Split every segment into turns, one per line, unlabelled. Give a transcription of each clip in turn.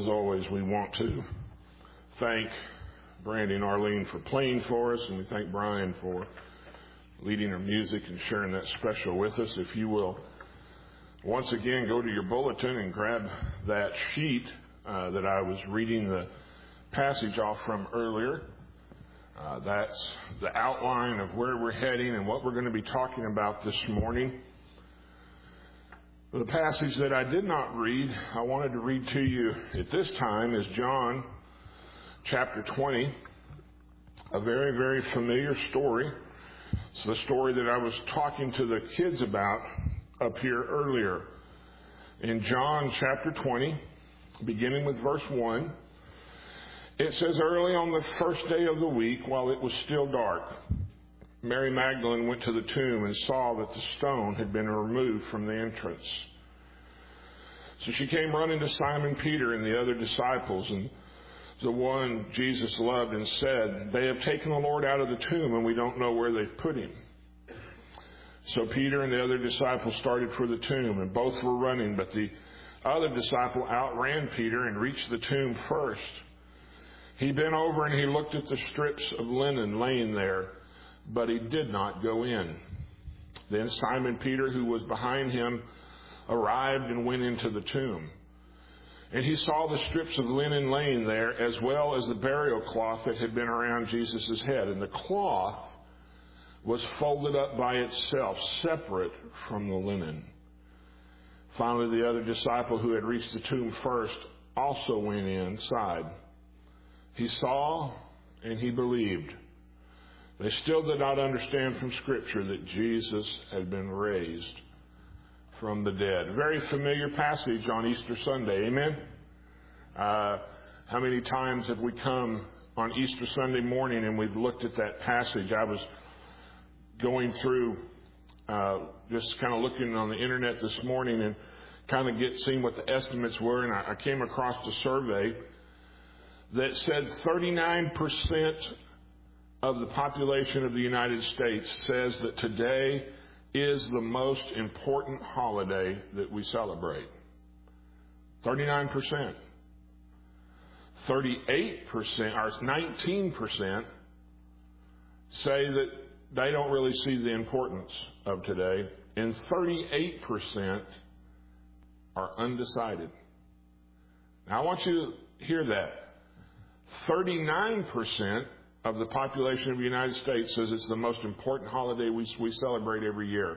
As always, we want to thank Brandy and Arlene for playing for us, and we thank Brian for leading our music and sharing that special with us. If you will, once again, go to your bulletin and grab that sheet that I was reading the passage off from earlier. That's the outline of where we're heading and what we're going to be talking about this morning. The passage that I did not read, I wanted to read to you at this time, is John chapter 20, a very, very familiar story. It's the story that I was talking to the kids about up here earlier. In John chapter 20, beginning with verse 1, it says, "Early on the first day of the week, while it was still dark, Mary Magdalene went to the tomb and saw that the stone had been removed from the entrance. So she came running to Simon Peter and the other disciples, and the one Jesus loved, and said, 'They have taken the Lord out of the tomb, and we don't know where they've put him.' So Peter and the other disciple started for the tomb, and both were running, but the other disciple outran Peter and reached the tomb first. He bent over and he looked at the strips of linen laying there, but he did not go in. Then Simon Peter, who was behind him, arrived and went into the tomb. And he saw the strips of linen laying there, as well as the burial cloth that had been around Jesus' head. And the cloth was folded up by itself, separate from the linen. Finally, the other disciple who had reached the tomb first also went inside. He saw and he believed. They still did not understand from Scripture that Jesus had been raised from the dead." A very familiar passage on Easter Sunday. Amen? How many times have we come on Easter Sunday morning and we've looked at that passage? I was going through, just kind of looking on the internet this morning and kind of seeing what the estimates were, and I came across a survey that said 39% of the population of the United States says that today is the most important holiday that we celebrate. 39%. 38%, or 19%, say that they don't really see the importance of today, and 38% are undecided. Now, I want you to hear that. 39% of the population of the United States says it's the most important holiday we celebrate every year.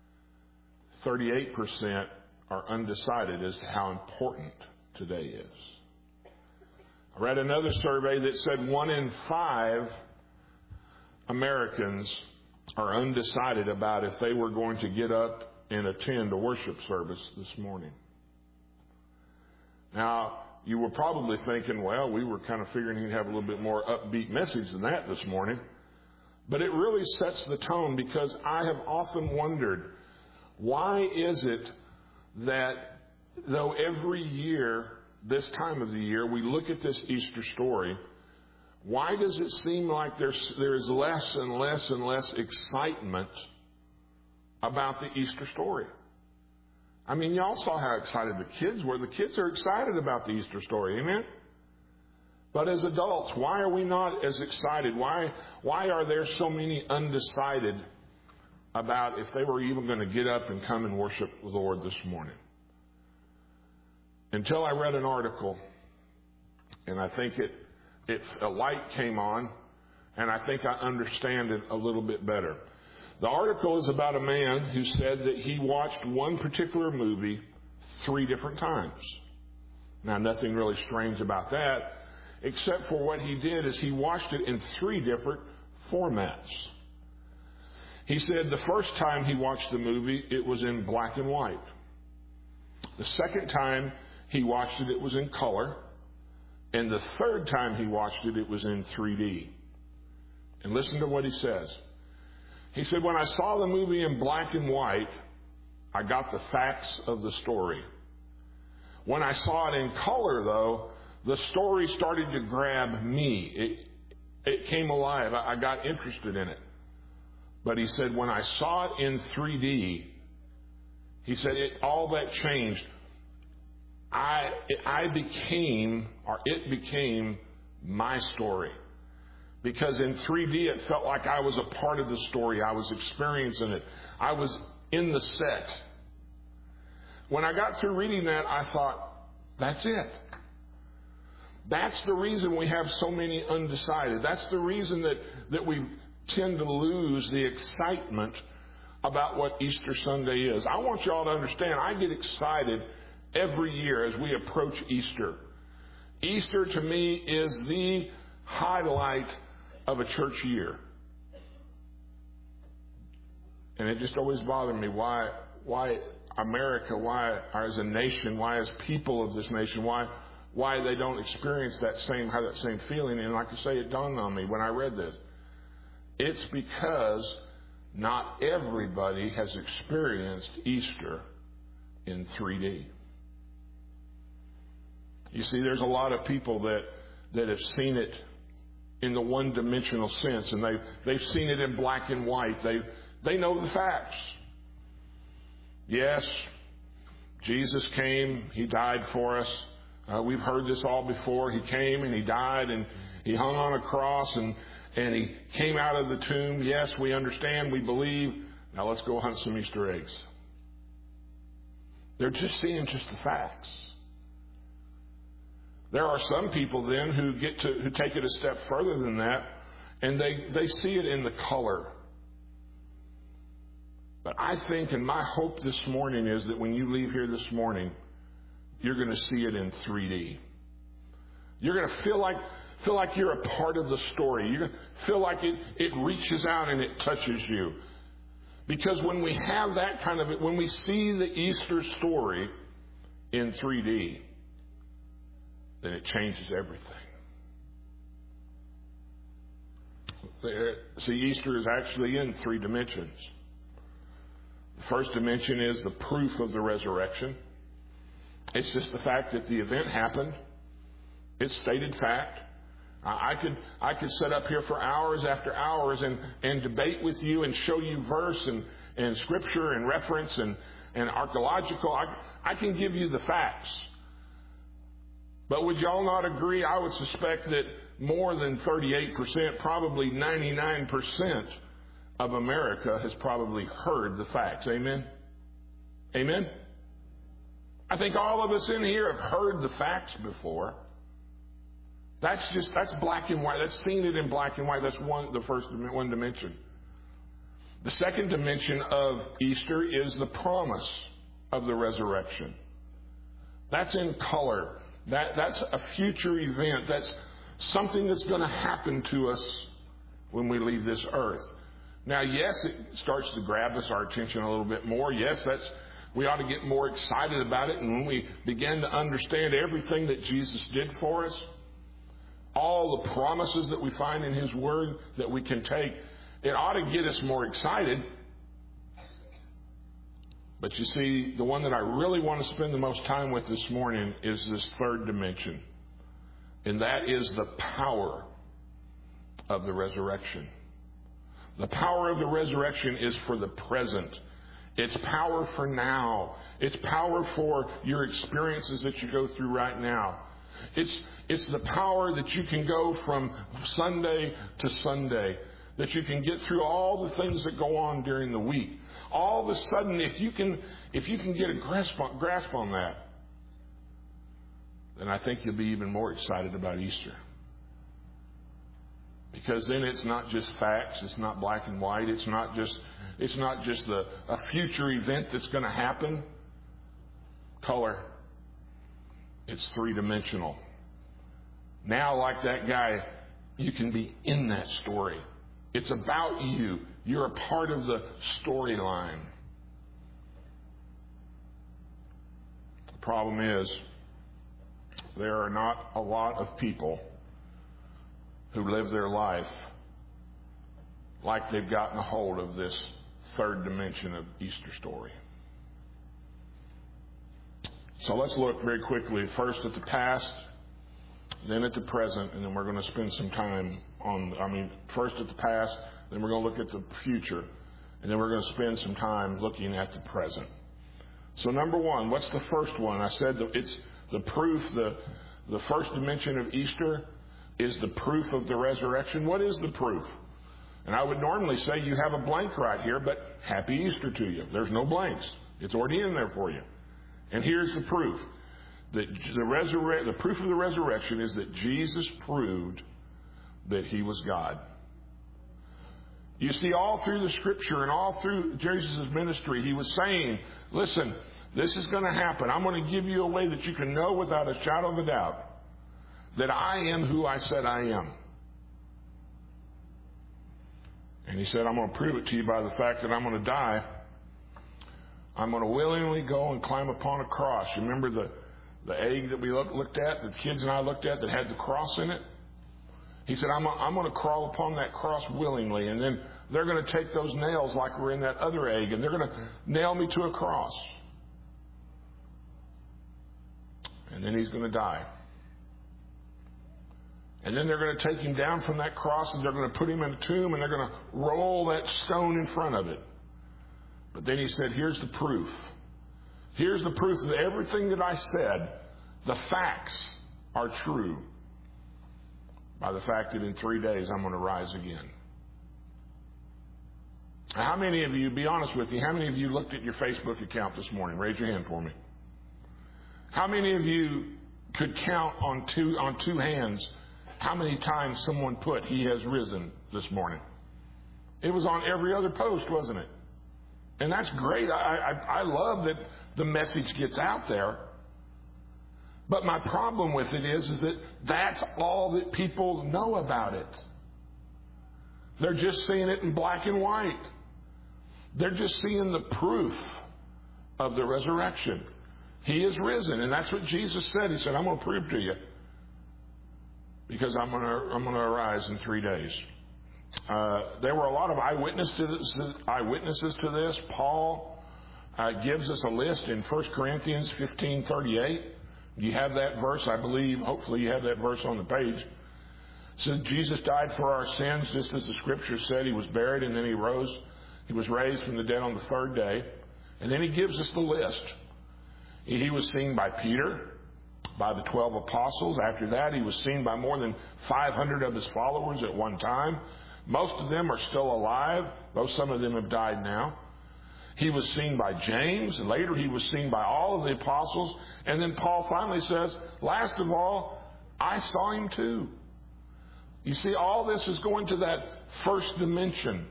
38% are undecided as to how important today is. I read another survey that said 1 in 5 Americans are undecided about if they were going to get up and attend a worship service this morning. Now, you were probably thinking, well, we were kind of figuring he'd have a little bit more upbeat message than that this morning. But it really sets the tone, because I have often wondered, why is it that though every year, this time of the year, we look at this Easter story, why does it seem like there is less and less and less excitement about the Easter story? I mean, y'all saw how excited the kids were. The kids are excited about the Easter story, amen? But as adults, why are we not as excited? Why are there so many undecided about if they were even going to get up and come and worship the Lord this morning? Until I read an article, and I think a light came on, and I think I understand it a little bit better. The article is about a man who said that he watched one particular movie 3 different times. Now, nothing really strange about that, except for what he did is he watched it in 3 different formats. He said the first time he watched the movie, it was in black and white. The second time he watched it, it was in color. And the third time he watched it, it was in 3D. And listen to what he says. He said, "When I saw the movie in black and white, I got the facts of the story. When I saw it in color, though, the story started to grab me. It came alive. I got interested in it. But he said, when I saw it in 3D, he said, all that changed. it became my story. Because in 3D, it felt like I was a part of the story. I was experiencing it. I was in the set. When I got through reading that, I thought, that's it. That's the reason we have so many undecided. That's the reason that we tend to lose the excitement about what Easter Sunday is. I want you all to understand, I get excited every year as we approach Easter. Easter to me is the highlight of a church year. And it just always bothered me why America, why as a nation, why as people of this nation, why they don't experience have that same feeling. And like I say, it dawned on me when I read this. It's because not everybody has experienced Easter in 3D. You see, there's a lot of people that have seen it in the one-dimensional sense, and they've seen it in black and white. They know the facts. Yes, Jesus came. He died for us. We've heard this all before. He came and He died and He hung on a cross and He came out of the tomb. Yes, we understand. We believe. Now let's go hunt some Easter eggs. They're just seeing just the facts. There are some people then who take it a step further than that, and they see it in the color. But I think, and my hope this morning is that when you leave here this morning, you're going to see it in 3D. You're going to feel like you're a part of the story. You're going to feel like it reaches out and it touches you. Because when we have that kind of, when we see the Easter story in 3D, then it changes everything. See, Easter is actually in 3 dimensions. The first dimension is the proof of the resurrection. It's just the fact that the event happened. It's stated fact. I could sit up here for hours after hours and debate with you and show you verse and scripture and reference and archaeological. I can give you the facts. But would y'all not agree? I would suspect that more than 38%, probably 99% of America has probably heard the facts. Amen? Amen? I think all of us in here have heard the facts before. That's black and white. That's seen it in black and white. That's the first one dimension. The second dimension of Easter is the promise of the resurrection. That's in color. That's a future event. That's something that's going to happen to us when we leave this earth. Now, yes, it starts to grab our attention a little bit more. Yes, we ought to get more excited about it. And when we begin to understand everything that Jesus did for us, all the promises that we find in His Word that we can take, it ought to get us more excited. But you see, the one that I really want to spend the most time with this morning is this third dimension. And that is the power of the resurrection. The power of the resurrection is for the present. It's power for now. It's power for your experiences that you go through right now. It's the power that you can go from Sunday to Sunday, that you can get through all the things that go on during the week. All of a sudden, if you can get a grasp on that, then I think you'll be even more excited about Easter. Because then it's not just facts, it's not black and white, it's not just a future event that's going to happen. Color. It's 3-dimensional. Now, like that guy, you can be in that story. It's about you. You're a part of the storyline. The problem is, there are not a lot of people who live their life like they've gotten a hold of this third dimension of Easter story. So let's look very quickly first at the past, then at the present, and then we're going to spend some time first at the past, then we're going to look at the future, and then we're going to spend some time looking at the present. So number one, what's the first one? I said that it's the proof, the first dimension of Easter is the proof of the resurrection. What is the proof? And I would normally say you have a blank right here, but Happy Easter to you. There's no blanks. It's already in there for you. And here's the proof. The proof of the resurrection is that Jesus proved that he was God. You see, all through the Scripture and all through Jesus' ministry, he was saying, listen, this is going to happen. I'm going to give you a way that you can know without a shadow of a doubt that I am who I said I am. And he said, I'm going to prove it to you by the fact that I'm going to die. I'm going to willingly go and climb upon a cross. You remember the egg that we looked at, the kids and I looked at that had the cross in it? He said, I'm going to crawl upon that cross willingly, and then they're going to take those nails like were in that other egg, and they're going to nail me to a cross. And then he's going to die. And then they're going to take him down from that cross, and they're going to put him in a tomb, and they're going to roll that stone in front of it. But then he said, here's the proof. Here's the proof that everything that I said, the facts are true. By the fact that in 3 days I'm going to rise again. How many of you, be honest with you, how many of you looked at your Facebook account this morning? Raise your hand for me. How many of you could count on two hands how many times someone put, he has risen this morning? It was on every other post, wasn't it? And that's great. I love that the message gets out there. But my problem with it is that that's all that people know about it. They're just seeing it in black and white. They're just seeing the proof of the resurrection. He is risen, and that's what Jesus said. He said, I'm going to prove to you because I'm going to arise in 3 days. There were a lot of eyewitnesses to this. Paul gives us a list in 1 Corinthians 15:38. You have that verse, I believe. Hopefully you have that verse on the page. It says, Jesus died for our sins, just as the Scripture said. He was buried, and then he rose. He was raised from the dead on the third day. And then he gives us the list. He was seen by Peter, by the 12 apostles. After that, he was seen by more than 500 of his followers at one time. Most of them are still alive, though some of them have died now. He was seen by James, and later he was seen by all of the apostles. And then Paul finally says, last of all, I saw him too. You see, all this is going to that first dimension.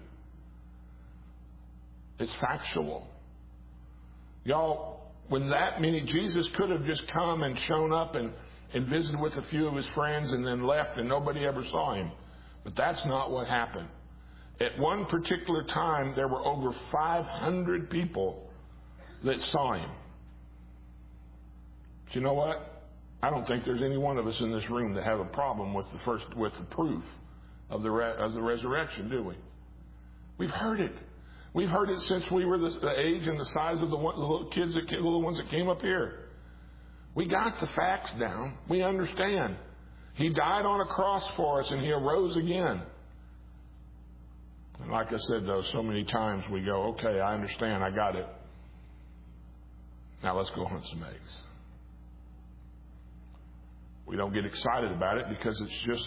It's factual. Y'all, when that many, Jesus could have just come and shown up and visited with a few of his friends and then left and nobody ever saw him. But that's not what happened. At one particular time, there were over 500 people that saw him. But you know what? I don't think there's any one of us in this room that have a problem with the proof of the resurrection, do we? We've heard it. We've heard it since we were the age and the size of the little ones that came up here. We got the facts down. We understand. He died on a cross for us, and he arose again. And like I said, though, so many times we go, okay, I understand, I got it. Now let's go hunt some eggs. We don't get excited about it because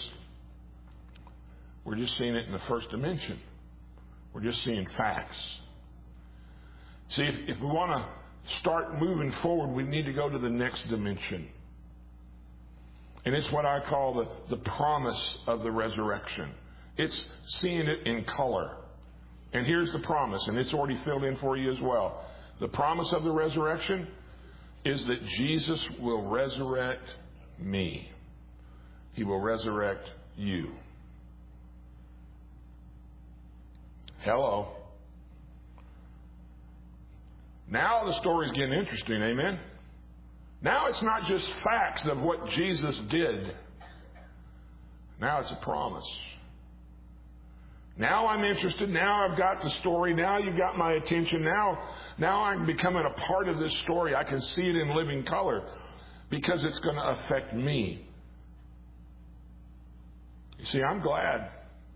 we're just seeing it in the first dimension. We're just seeing facts. See, if we want to start moving forward, we need to go to the next dimension. And it's what I call the promise of the resurrection. It's seeing it in color. And here's the promise, and it's already filled in for you as well. The promise of the resurrection is that Jesus will resurrect me. He will resurrect you. Hello. Now the story's getting interesting, amen? Now it's not just facts of what Jesus did. Now it's a promise. Now I'm interested. Now I've got the story. Now you've got my attention. Now I'm becoming a part of this story. I can see it in living color because it's going to affect me. You see, I'm glad.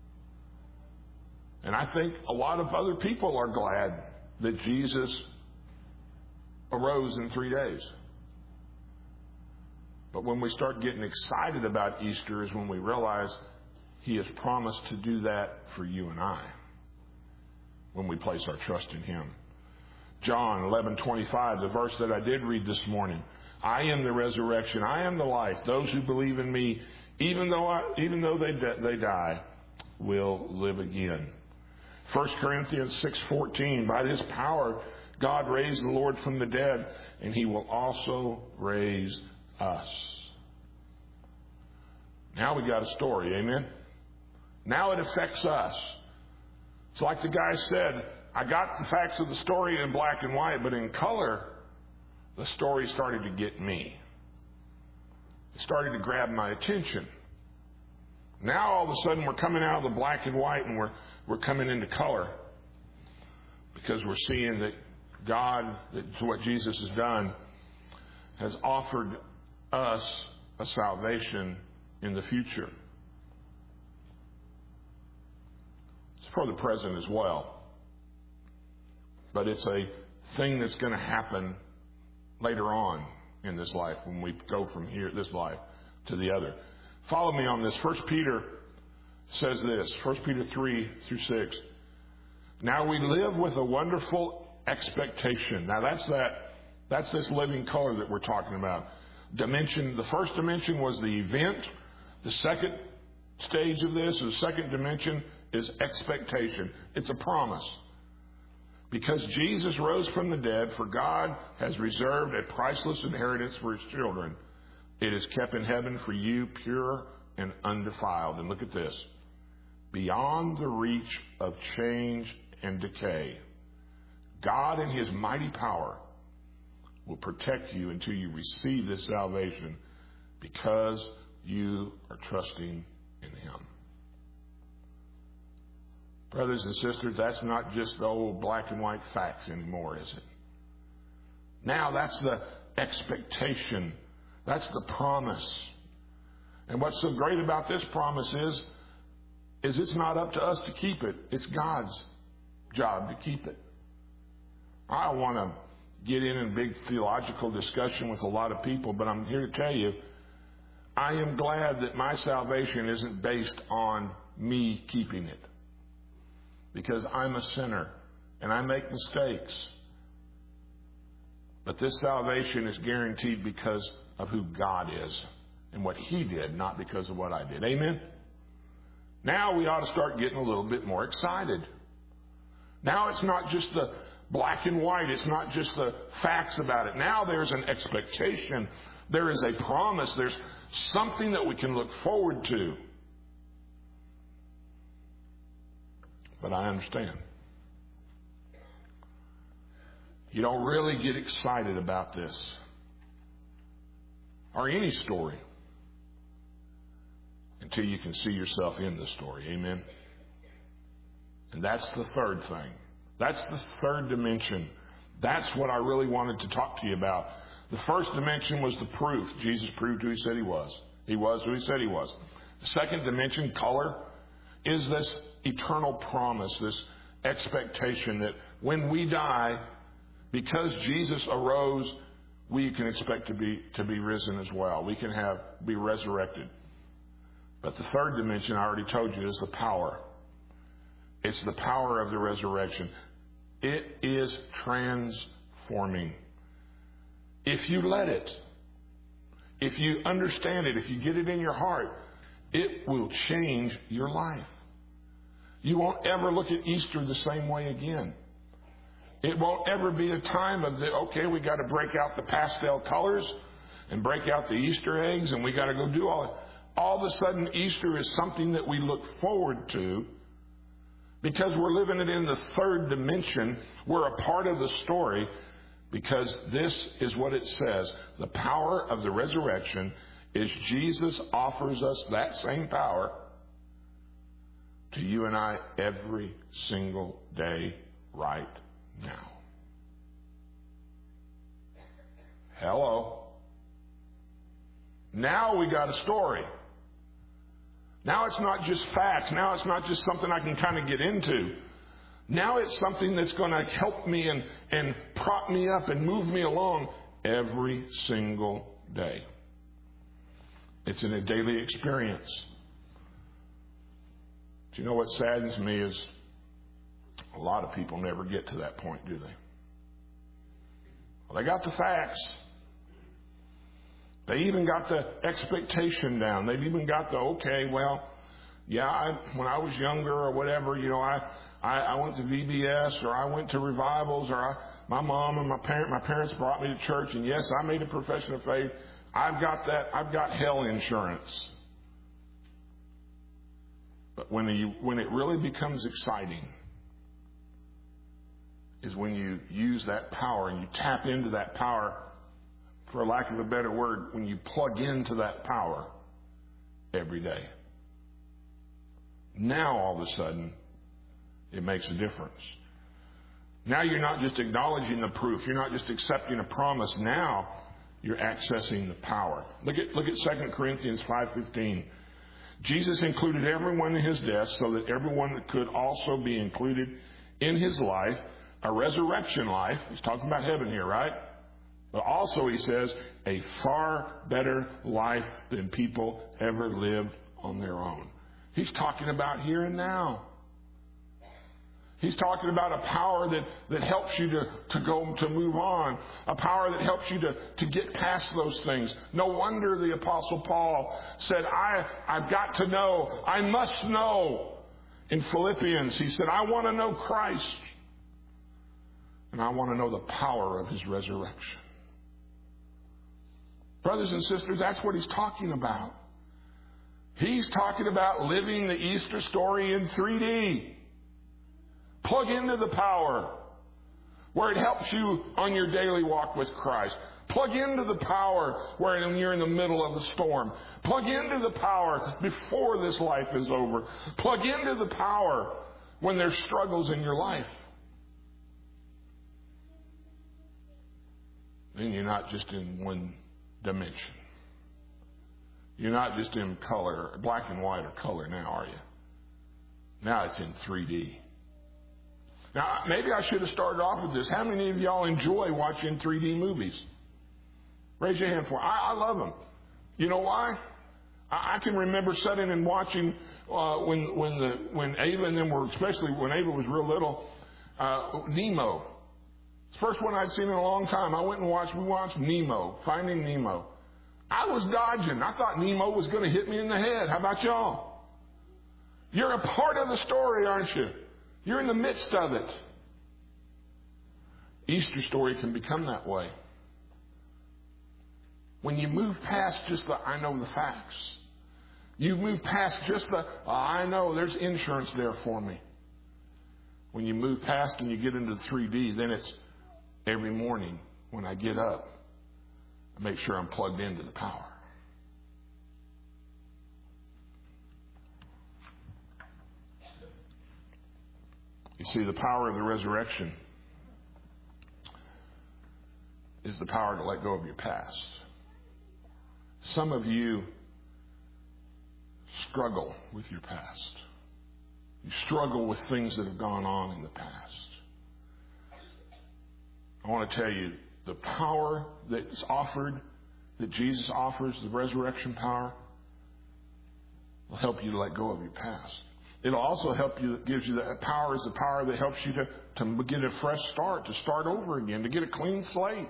And I think a lot of other people are glad that Jesus arose in 3 days. But when we start getting excited about Easter is when we realize He has promised to do that for you and I when we place our trust in Him. John 11:25, the verse that I did read this morning. I am the resurrection. I am the life. Those who believe in me, even though they die, will live again. 1 Corinthians 6:14, by His power, God raised the Lord from the dead, and He will also raise us. Now we got a story, amen? Now it affects us. It's like the guy said, I got the facts of the story in black and white, but in color, the story started to get me. It started to grab my attention. Now all of a sudden we're coming out of the black and white and we're coming into color because we're seeing that God, that what Jesus has done, has offered us a salvation in the future. It's for the present as well. But it's a thing that's going to happen later on in this life when we go from here, this life, to the other. Follow me on this. 1 Peter says this, 1 Peter 3-6. Now we live with a wonderful expectation. Now that's this living color that we're talking about. Dimension, the first dimension was the event. The second stage of this, or the second dimension, is expectation. It's a promise. Because Jesus rose from the dead, for God has reserved a priceless inheritance for His children. It is kept in heaven for you, pure and undefiled. And look at this. Beyond the reach of change and decay, God in His mighty power will protect you until you receive this salvation because you are trusting in Him. Brothers and sisters, that's not just the old black and white facts anymore, is it? Now that's the expectation. That's the promise. And what's so great about this promise is it's not up to us to keep it. It's God's job to keep it. I don't want to get in a big theological discussion with a lot of people, but I'm here to tell you, I am glad that my salvation isn't based on me keeping it. Because I'm a sinner and I make mistakes. But this salvation is guaranteed because of who God is and what He did, not because of what I did. Amen? Now we ought to start getting a little bit more excited. Now it's not just the black and white. It's not just the facts about it. Now there's an expectation. There is a promise. There's something that we can look forward to. But I understand. You don't really get excited about this or any story until you can see yourself in the story. Amen? And that's the third thing. That's the third dimension. That's what I really wanted to talk to you about. The first dimension was the proof. Jesus proved who He said He was. He was who He said He was. The second dimension, color, is this eternal promise, this expectation that when we die, because Jesus arose, we can expect to be risen as well. We can be resurrected. But the third dimension, I already told you, is the power. It's the power of the resurrection. It is transforming. If you let it, if you understand it, if you get it in your heart, it will change your life. You won't ever look at Easter the same way again. It won't ever be a time of we got to break out the pastel colors and break out the Easter eggs and we got to go do all that. All of a sudden, Easter is something that we look forward to because we're living it in the third dimension. We're a part of the story because this is what it says. The power of the resurrection is Jesus offers us that same power to you and I every single day right now. Hello. Now we got a story. Now it's not just facts. Now it's not just something I can kind of get into. Now it's something that's going to help me and prop me up and move me along every single day. It's in a daily experience. Do you know what saddens me is a lot of people never get to that point, do they? Well, they got the facts. They even got the expectation down. They've even got the, okay, well, yeah, when I was younger or whatever, I went to VBS or I went to revivals or my mom and my parents brought me to church, and yes, I made a profession of faith. I've got that. I've got hell insurance. But when it really becomes exciting is when you use that power and you tap into that power, for lack of a better word, when you plug into that power every day. Now, all of a sudden, it makes a difference. Now you're not just acknowledging the proof. You're not just accepting a promise. Now you're accessing the power. Look at 2 Corinthians 5:15. Jesus included everyone in his death so that everyone could also be included in his life, a resurrection life. He's talking about heaven here, right? But also, he says, a far better life than people ever lived on their own. He's talking about here and now. He's talking about a power that helps you to move on. A power that helps you to get past those things. No wonder the Apostle Paul said, I've got to know. I must know. In Philippians, he said, I want to know Christ. And I want to know the power of his resurrection. Brothers and sisters, that's what he's talking about. He's talking about living the Easter story in 3D. Plug into the power where it helps you on your daily walk with Christ. Plug into the power where you're in the middle of a storm. Plug into the power before this life is over. Plug into the power when there's struggles in your life. Then you're not just in one dimension. You're not just in color, black and white or color now, are you? Now it's in 3D. Now, maybe I should have started off with this. How many of y'all enjoy watching 3D movies? Raise your hand for it. I love them. You know why? I can remember sitting and watching when Ava and them were, especially when Ava was real little, Nemo. It's the first one I'd seen in a long time. We watched Nemo, Finding Nemo. I was dodging. I thought Nemo was going to hit me in the head. How about y'all? You're a part of the story, aren't you? You're in the midst of it. Easter story can become that way. When you move past just the, I know the facts. You move past just the, I know there's insurance there for me. When you move past and you get into the 3D, then it's every morning when I get up, I make sure I'm plugged into the power. You see, the power of the resurrection is the power to let go of your past. Some of you struggle with your past. You struggle with things that have gone on in the past. I want to tell you, the power that's offered, that Jesus offers, the resurrection power, will help you to let go of your past. It'll also help you, gives you that power is the power that helps you to get a fresh start, to start over again, to get a clean slate.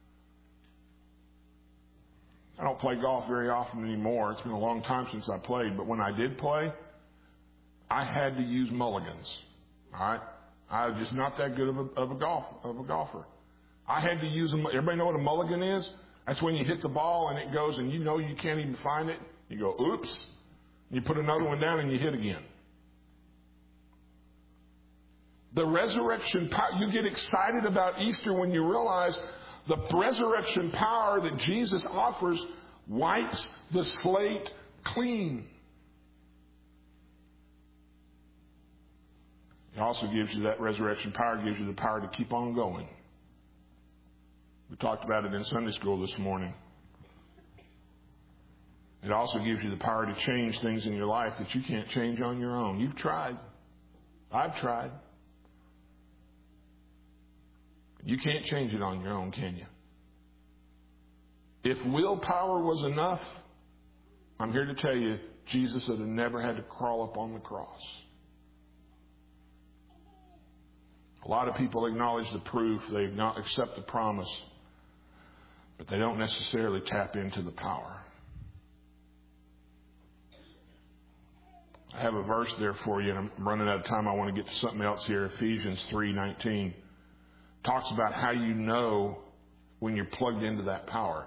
I don't play golf very often anymore. It's been a long time since I played, but when I did play, I had to use mulligans. All right? I was just not that good of a golfer. I had to use them. Everybody know what a mulligan is? That's when you hit the ball and it goes and you know you can't even find it. You go, oops. You put another one down and you hit again. The resurrection power, you get excited about Easter when you realize the resurrection power that Jesus offers wipes the slate clean. It also gives you that resurrection power, gives you the power to keep on going. We talked about it in Sunday school this morning. It also gives you the power to change things in your life that you can't change on your own. You've tried. I've tried. You can't change it on your own, can you? If willpower was enough, I'm here to tell you, Jesus would have never had to crawl up on the cross. A lot of people acknowledge the proof, they accept the promise, but they don't necessarily tap into the power. I have a verse there for you, and I'm running out of time. I want to get to something else here. Ephesians 3:19 talks about how you know when you're plugged into that power.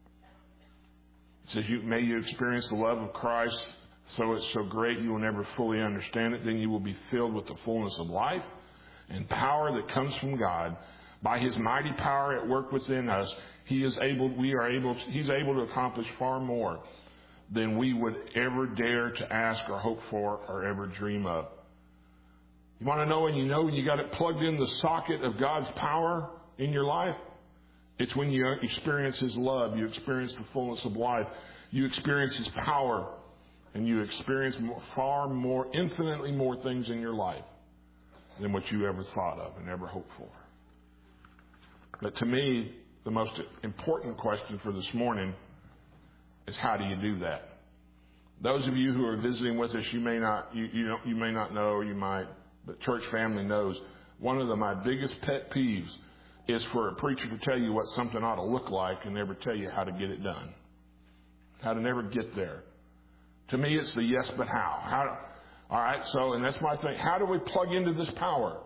It says, may you experience the love of Christ, so it's so great you will never fully understand it. Then you will be filled with the fullness of life and power that comes from God. By His mighty power at work within us, He's able to accomplish far more than we would ever dare to ask or hope for or ever dream of. You want to know when you got it plugged in the socket of God's power in your life? It's when you experience His love, you experience the fullness of life, you experience His power, and you experience far more, infinitely more things in your life than what you ever thought of and ever hoped for. But to me, the most important question for this morning is, how do you do that? Those of you who are visiting with us, you may not know, or you might, but church family knows, one of my biggest pet peeves is for a preacher to tell you what something ought to look like and never tell you how to get it done. How to never get there. To me, it's the yes, but how. All right, and that's my thing. How do we plug into this power?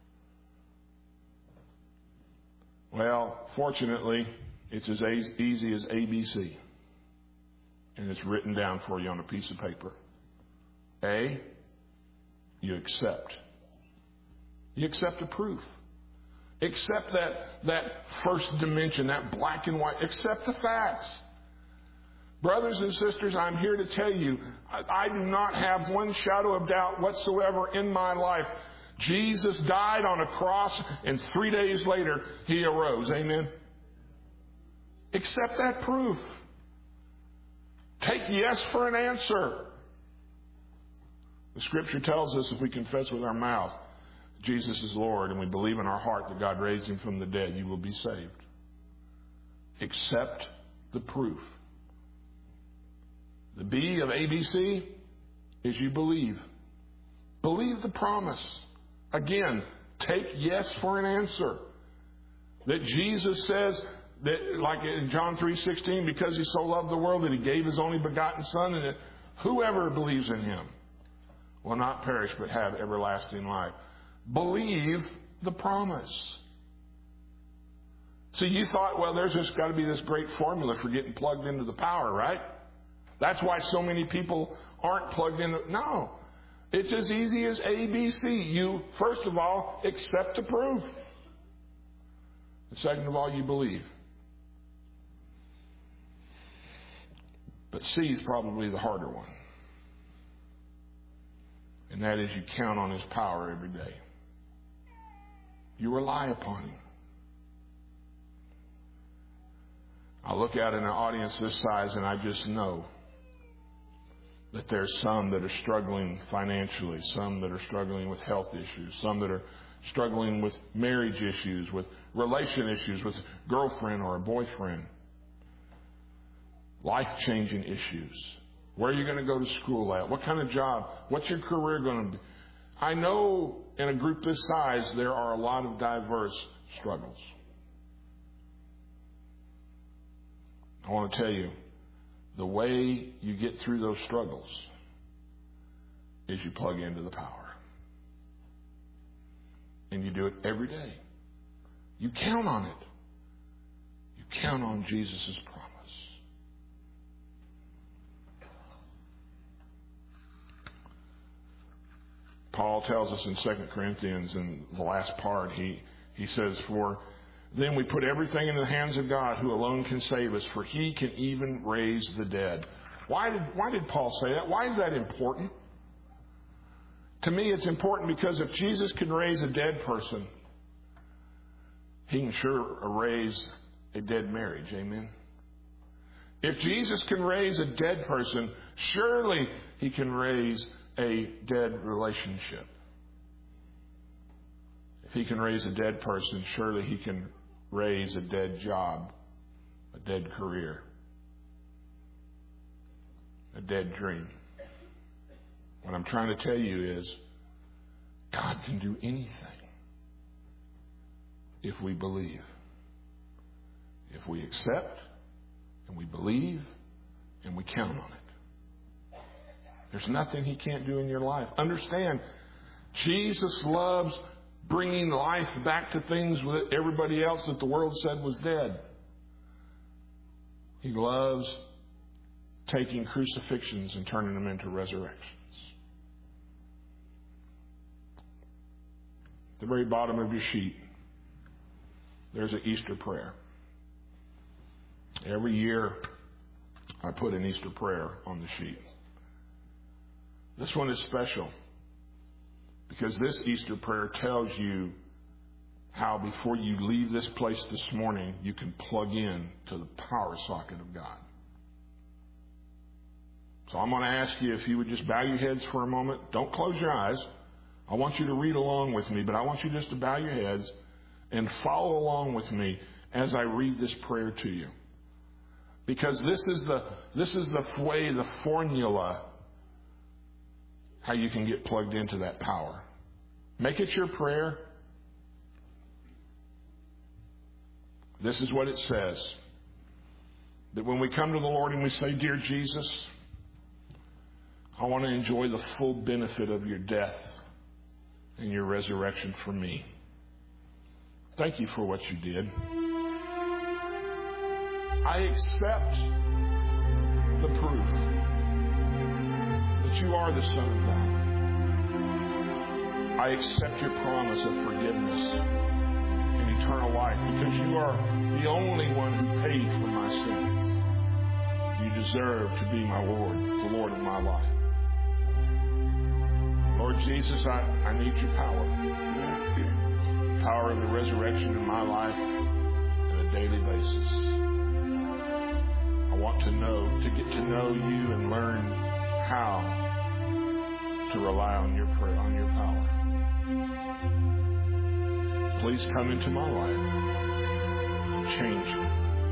Well, fortunately, it's as easy as ABC. And it's written down for you on a piece of paper. A, you accept. You accept the proof. Accept that first dimension, that black and white. Accept the facts. Brothers and sisters, I'm here to tell you, I do not have one shadow of doubt whatsoever in my life. Jesus died on a cross, and 3 days later, He arose. Amen? Accept that proof. Take yes for an answer. The Scripture tells us if we confess with our mouth Jesus is Lord, and we believe in our heart that God raised Him from the dead, you will be saved. Accept the proof. The B of ABC is you believe. Believe the promise. Again, take yes for an answer. That Jesus says, that, like in John 3:16, because He so loved the world that He gave His only begotten Son, and that whoever believes in Him will not perish but have everlasting life. Believe the promise. See, you thought, well, there's just got to be this great formula for getting plugged into the power, right? That's why so many people aren't plugged in. No. It's as easy as ABC. You, first of all, accept the proof. And second of all, you believe. But C is probably the harder one. And that is, you count on His power every day. You rely upon Him. I look out in an audience this size and I just know that there's some that are struggling financially, some that are struggling with health issues, some that are struggling with marriage issues, with relation issues, with a girlfriend or a boyfriend, life-changing issues. Where are you going to go to school at? What kind of job? What's your career going to be? I know in a group this size there are a lot of diverse struggles. I want to tell you, the way you get through those struggles is you plug into the power. And you do it every day. You count on it. You count on Jesus' promise. Paul tells us in 2 Corinthians, in the last part, he says, "For then we put everything in the hands of God, who alone can save us, for He can even raise the dead." Why did Paul say that? Why is that important? To me, it's important because if Jesus can raise a dead person, He can sure raise a dead marriage. Amen? If Jesus can raise a dead person, surely He can raise a dead relationship. If He can raise a dead person, surely He can raise a dead job, a dead career. a dead dream. What I'm trying to tell you is God can do anything if we believe. If we accept and we believe and we count on it. There's nothing He can't do in your life. Understand, Jesus loves bringing life back to things with everybody else that the world said was dead. He loves taking crucifixions and turning them into resurrections. At the very bottom of your sheet, there's an Easter prayer. Every year, I put an Easter prayer on the sheet. This one is special because this Easter prayer tells you how before you leave this place this morning, you can plug in to the power socket of God. So I'm going to ask you if you would just bow your heads for a moment. Don't close your eyes. I want you to read along with me, but I want you just to bow your heads and follow along with me as I read this prayer to you. Because this is the way, the formula, how you can get plugged into that power. Make it your prayer. This is what it says. That when we come to the Lord and we say, "Dear Jesus, I want to enjoy the full benefit of your death and your resurrection for me. Thank you for what you did. I accept the proof that you are the Son of God. I accept your promise of forgiveness and eternal life because you are the only one who paid for my sins. You deserve to be my Lord, the Lord of my life. Lord Jesus, I need your power. The power of the resurrection in my life on a daily basis. I want to get to know you and learn how to rely on your prayer, on your power. Please come into my life and change me.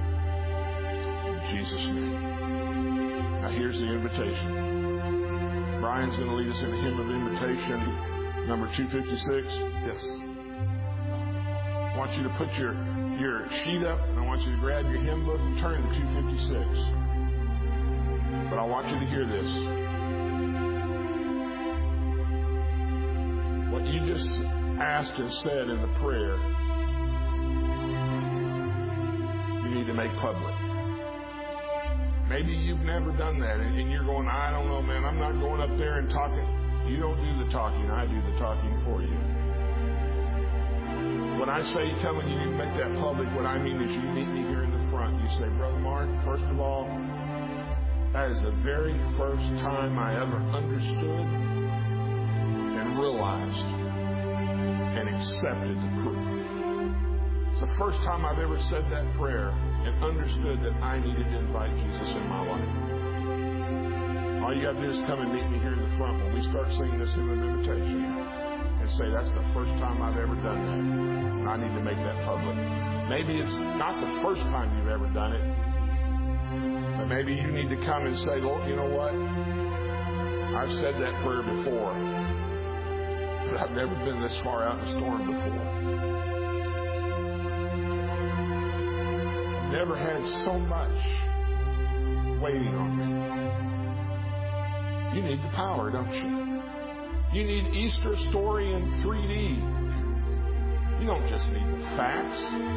In Jesus' name. Now here's the invitation. Brian's going to lead us in a hymn of invitation, number 256. Yes. I want you to put your sheet up, and I want you to grab your hymn book and turn to 256. But I want you to hear this. What you just asked and said in the prayer, you need to make public. Maybe you've never done that, and you're going, "I don't know, man, I'm not going up there and talking." You don't do the talking. I do the talking for you. When I say come and you need to make that public, what I mean is you meet me here in the front. You say, "Brother Mark, first of all, that is the very first time I ever understood and realized and accepted the proof. It's the first time I've ever said that prayer and understood that I needed to invite Jesus in my life." All you got to do is come and meet me here in the front when we start singing this hymn of invitation and say, "That's the first time I've ever done that. And I need to make that public." Maybe it's not the first time you've ever done it, but maybe you need to come and say, "Lord, you know what? I've said that prayer before, but I've never been this far out in the storm before. I've never had so much waiting on me." You need the power, don't you? You need Easter story in 3D. You don't just need the facts.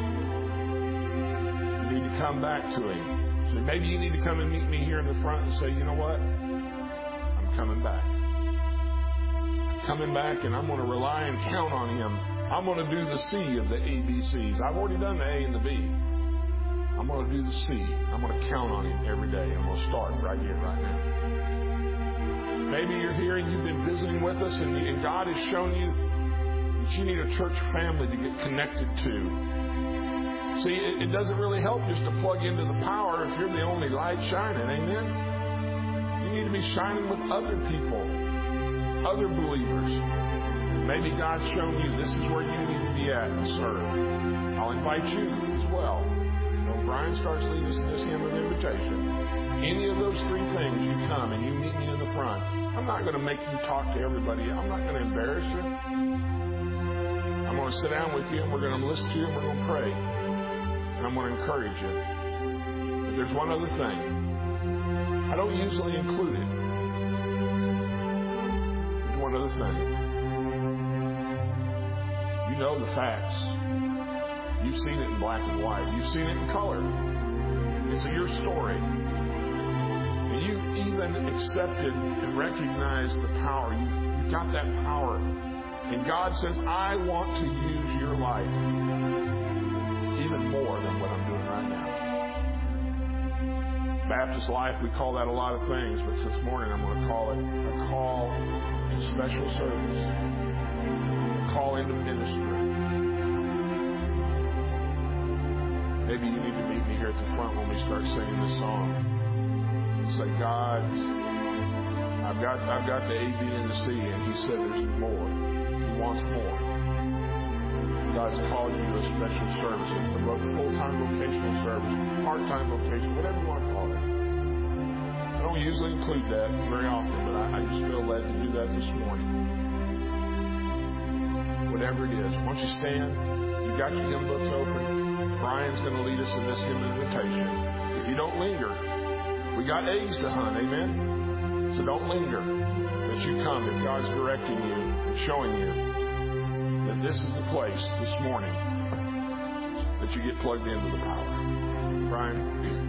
You need to come back to Him. So maybe you need to come and meet me here in the front and say, "You know what? I'm coming back. I'm coming back, and I'm going to rely and count on Him. I'm going to do the C of the ABCs. I've already done the A and the B. I'm going to do the C. I'm going to count on Him every day. I'm going to start right here, right now." Maybe you're here and you've been visiting with us, and God has shown you that you need a church family to get connected to. See, it doesn't really help just to plug into the power if you're the only light shining. Amen? You need to be shining with other people, other believers. Maybe God's shown you this is where you need to be at and serve. I'll invite you as well. Brian starts leading us in this hymn of invitation, any of those three things, you come and you meet me in the front. I'm not going to make you talk to everybody. I'm not going to embarrass you. I'm going to sit down with you and we're going to listen to you and we're going to pray. And I'm going to encourage you. But there's one other thing. I don't usually include it. There's one other thing. You know the facts. You've seen it in black and white. You've seen it in color. It's your story. And you even accepted and recognized the power. You've got that power. And God says, I want to use your life even more than what I'm doing right now. Baptist life, we call that a lot of things, but this morning I'm going to call it a call to special service, a call into ministry. Maybe you need to meet me here at the front when we start singing this song. And say, God, I've got the A, B, and the C, and He said there's more. He wants more. God's called you to a special service, a full-time vocational service, part-time vocation, whatever you want to call it. I don't usually include that very often, but I just feel led to do that this morning. Whatever it is, why don't you stand? You've got your hymn books open. Brian's going to lead us in this hymn invitation. If you don't linger, we got eggs to hunt, amen? So don't linger, but you come if God's directing you and showing you that this is the place this morning that you get plugged into the power. Brian?